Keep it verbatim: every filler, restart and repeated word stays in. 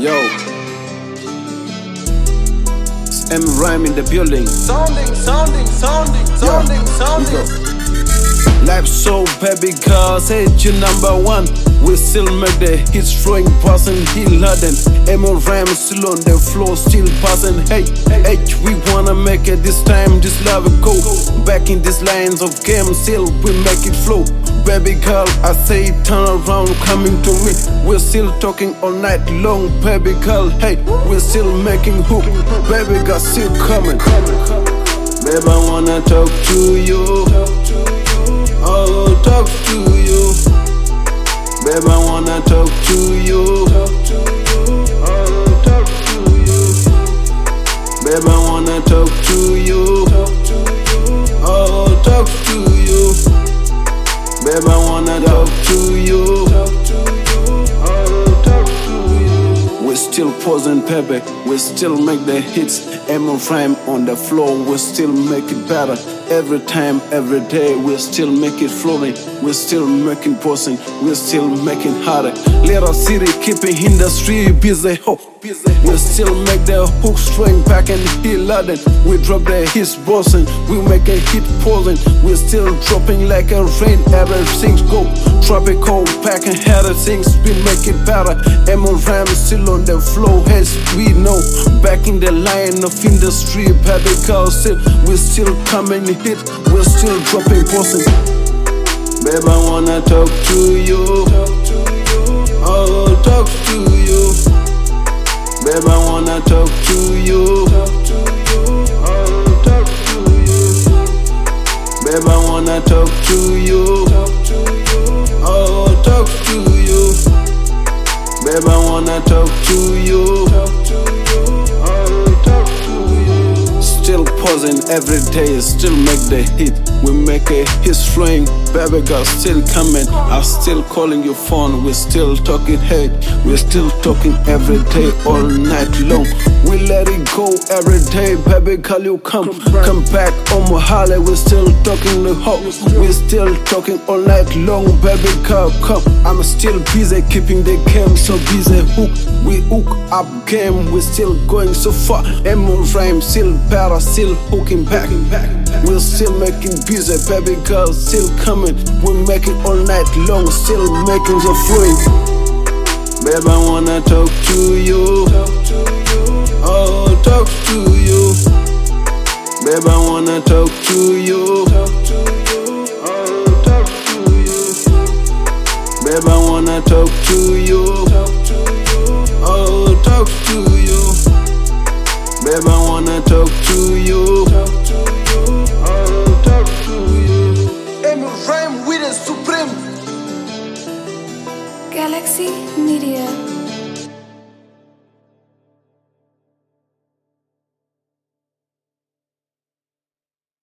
Yo, it's M Rhyme in the building. Sounding, sounding, sounding, sounding, Yeah, sounding. Life so baby girl, say you number one. We still make the hits flowing, passing, he laden. M Rhyme still on the floor, still passing. Hey, hey, we wanna make it this time, this love it go. Back in these lines of game, still we make it flow. Baby girl, I say turn around, coming to me. We're still talking all night long, baby girl. Hey, we're still making hook, baby girl still coming. Baby, I wanna talk to you. Oh, talk to you. Baby, I wanna talk to you. Oh, talk to you. Baby, I wanna talk to you. Oh, talk to you. Baby, I wanna talk to you. Oh, talk to you. We're still posing, baby. We still make the hits. M Rhyme on the floor. We still make it better. Every time, every day, we still make it flowing. We're still making posing. We're still making harder. Little city keeping industry busy. Ho. We still make the hook string back and he laden. We drop the hits bossing. We make a hit posing. We're still dropping like a rain. Everything's go tropical, back and head of things. We make it better. M Rhyme is still on the flow, as we know. Back in the line of industry, baby girl, still we're still coming hit. We're still dropping posing. Baby, I wanna talk to you. Oh, talk to you. Baby, I wanna talk to you. Oh, talk to you. Baby, I wanna talk to you. Oh, talk to you. Baby, I wanna talk to you. Oh, talk to you. Still posing every day, still make the hit. We make a hit flowing, baby girl still coming. I'm still calling your phone, we're still talking, hey. We're still talking every day, all night long. We let it go every day, baby girl you come. Come back on my Harley, we're still talking the hoe. We're still talking all night long, baby girl come. I'm still busy keeping the game so busy. Hook, we hook up game, we're still going so far. M Rhyme still better, still hooking back. We're still making busy, baby girl still coming. We make it all night long, still making the flowing. Baby, I wanna talk to you. Oh, talk to you. Baby, I wanna talk to you. Oh, talk to you. Baby, I wanna talk to you. Oh, talk to you. Baby, I wanna talk to you. Oh, talk to you. M Rhyme with the Supreme. Galaxy Media.